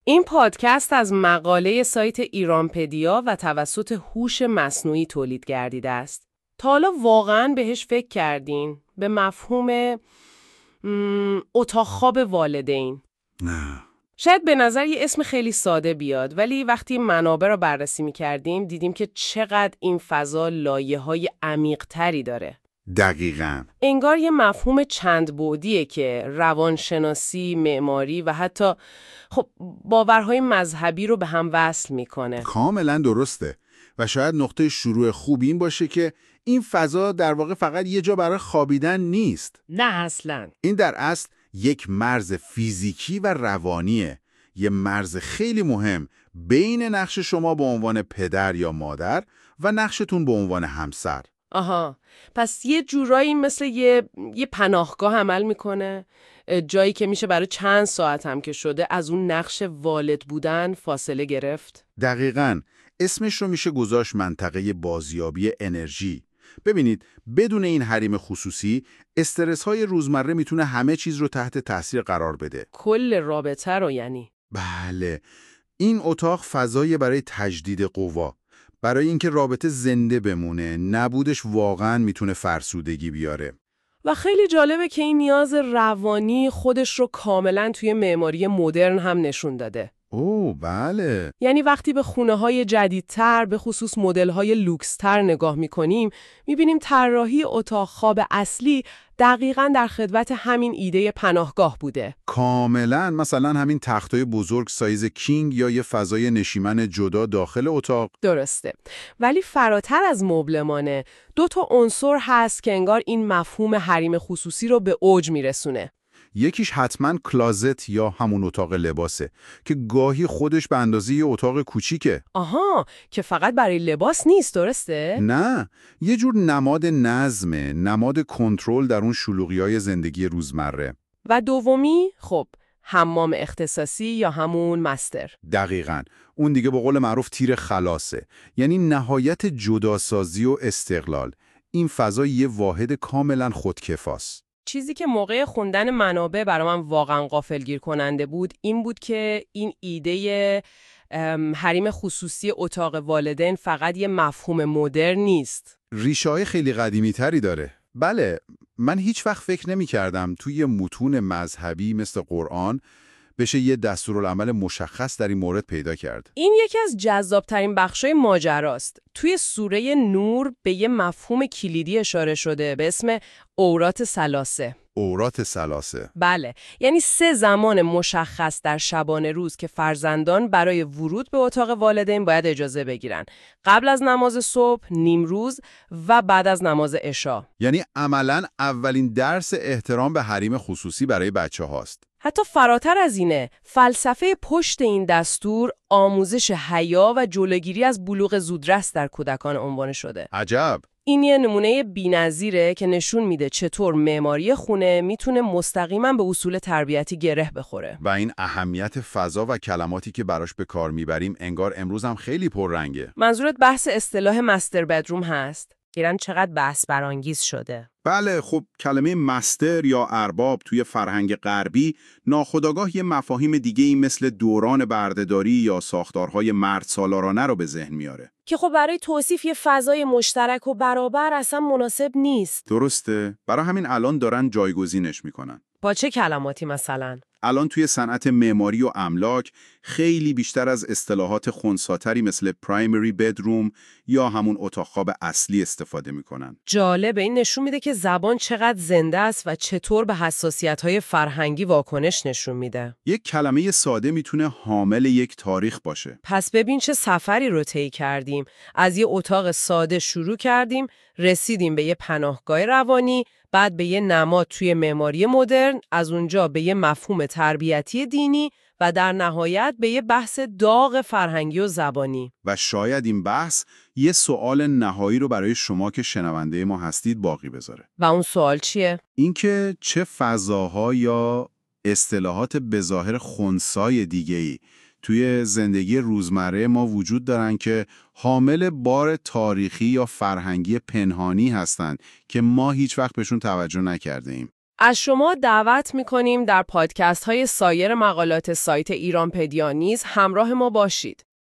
این پادکست از مقاله سایت ایرانپدیا و توسط هوش مصنوعی تولید گردیده است. تا حالا واقعاً بهش فکر کردین؟ به مفهوم اتاق خواب والدین؟ نه. شاید به نظر یه اسم خیلی ساده بیاد، ولی وقتی منابع رو بررسی می‌کردیم دیدیم که چقدر این فضا لایه‌های عمیق‌تری داره. دقیقاً. انگار یه مفهوم چند بعدیه که روانشناسی، معماری و حتی باورهای مذهبی رو به هم وصل میکنه. کاملاً درسته. و شاید نقطه شروع خوب این باشه که این فضا در واقع فقط یه جا برای خوابیدن نیست. نه اصلاً. این در اصل یک مرز فیزیکی و روانیه. یه مرز خیلی مهم بین نقش شما به عنوان پدر یا مادر و نقشتون به عنوان همسر. آها، پس یه جورایی مثل یه پناهگاه عمل میکنه، جایی که میشه برای چند ساعت هم که شده از اون نقش والد بودن فاصله گرفت. دقیقاً. اسمش رو میشه گذاشت منطقه بازیابی انرژی. ببینید، بدون این حریم خصوصی، استرس‌های روزمره میتونه همه چیز رو تحت تاثیر قرار بده. کل رابطه رو یعنی. بله. این اتاق فضایی برای تجدید قوا. برای اینکه رابطه زنده بمونه، نبودش واقعاً میتونه فرسودگی بیاره. و خیلی جالبه که این نیاز روانی خودش رو کاملاً توی معماری مدرن هم نشون داده. اوه بله. یعنی وقتی به خونه‌های جدیدتر، به خصوص مدل‌های لوکس‌تر نگاه می‌کنیم، می‌بینیم طراحی اتاق خواب اصلی دقیقاً در خدمت همین ایده پناهگاه بوده. کاملاً. مثلا همین تختای بزرگ سایز کینگ یا یه فضای نشیمن جدا داخل اتاق. درسته. ولی فراتر از مبلمانه، 2 عنصر هست که انگار این مفهوم حریم خصوصی رو به اوج میرسونه. یکیش حتماً کلازت یا همون اتاق لباسه که گاهی خودش به اندازه یه اتاق کوچیکه. آها، که فقط برای لباس نیست، درسته؟ نه، یه جور نماد نظمه، نماد کنترل در اون شلوغی‌های زندگی روزمره. و دومی، حمام اختصاصی یا همون مستر. دقیقاً. اون دیگه به قول معروف تیر خلاصه. یعنی نهایت جداسازی و استقلال. این فضا یه واحد کاملاً خودکفاست. چیزی که موقع خوندن منابع برای من واقعا غافلگیر کننده بود این بود که این ایده حریم خصوصی اتاق والدین فقط یه مفهوم مدرن نیست. ریشه‌های خیلی قدیمی تری داره. بله، من هیچ وقت فکر نمی کردم توی متون مذهبی مثل قرآن بشه یه دستورالعمل مشخص در این مورد پیدا کرد. این یکی از جذابترین بخشای ماجراست. توی سوره نور به یه مفهوم کلیدی اشاره شده به اسم اورات ثلاثه. اورات ثلاثه. بله، یعنی 3 زمان مشخص در شبانه روز که فرزندان برای ورود به اتاق والدین باید اجازه بگیرن. قبل از نماز صبح، نیمروز و بعد از نماز عشا. یعنی عملاً اولین درس احترام به حریم خصوصی برای بچه هاست. حتی فراتر از اینه، فلسفه پشت این دستور آموزش حیا و جلوگیری از بلوغ زودرس در کودکان عنوان شده. عجب. این یه نمونه بی‌نظیره که نشون میده چطور معماری خونه میتونه مستقیما به اصول تربیتی گره بخوره. و این اهمیت فضا و کلماتی که براش به کار میبریم انگار امروز هم خیلی پررنگه. منظورت بحث اصطلاح مستر بدروم هست؟ ایران چقدر بحث برانگیز شده. بله، خب کلمه مستر یا ارباب توی فرهنگ غربی ناخودآگاه یه مفاهیم دیگه‌ای مثل دوران بردهداری یا ساختارهای مرد سالارانه رو به ذهن میاره. که خب برای توصیف یه فضای مشترک و برابر اصلا مناسب نیست. درسته، برای همین الان دارن جایگزینش میکنن. با چه کلماتی مثلا؟ الان توی صنعت معماری و املاک خیلی بیشتر از اصطلاحات خنثی‌تری مثل پرایمری بدروم یا همون اتاق خواب اصلی استفاده میکنن. جالب، این نشون میده که زبان چقدر زنده است و چطور به حساسیت‌های فرهنگی واکنش نشون میده. یک کلمه ساده میتونه حامل یک تاریخ باشه. پس ببین چه سفری رو طی کردیم. از یه اتاق ساده شروع کردیم، رسیدیم به یه پناهگاه روانی، بعد به یه نماد توی معماری مدرن، از اونجا به یه مفهوم تربیتی دینی و در نهایت به یه بحث داغ فرهنگی و زبانی. و شاید این بحث یه سوال نهایی رو برای شما که شنونده ما هستید باقی بذاره. و اون سوال چیه؟ اینکه چه فضاها یا اصطلاحات بظاهر خنثی دیگه‌ای توی زندگی روزمره ما وجود دارن که حامل بار تاریخی یا فرهنگی پنهانی هستن که ما هیچ وقت بهشون توجه نکرده ایم. از شما دعوت می‌کنیم در پادکست های سایر مقالات سایت ایرانپدیا نیز همراه ما باشید.